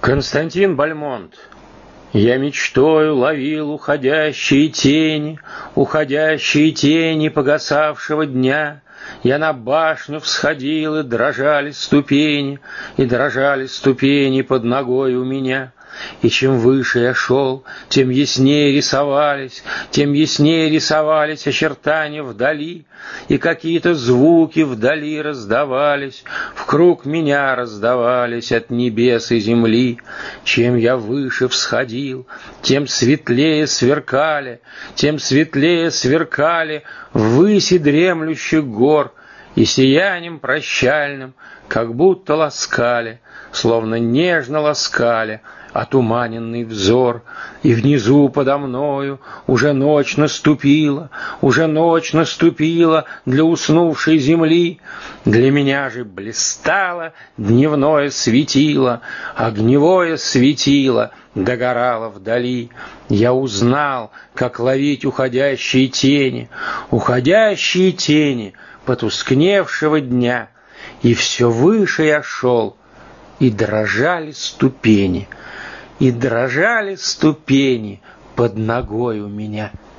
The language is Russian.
Константин Бальмонт. Я мечтою ловил уходящие тени погасавшего дня. Я на башню всходил, и дрожали ступени под ногой у меня. И чем выше я шел, тем яснее рисовались очертания вдали, и какие-то звуки вдали раздавались, вкруг меня раздавались от небес и земли. Чем я выше всходил, тем светлее сверкали ввыси дремлющих гор, и сиянием прощальным, как будто ласкали, словно нежно ласкали отуманенный взор. И внизу подо мною уже ночь наступила для уснувшей земли. Для меня же блистало дневное светило, огневое светило догорало вдали. Я узнал, как ловить уходящие тени потускневшего дня. И все выше я шел, и дрожали ступени под ногой у меня.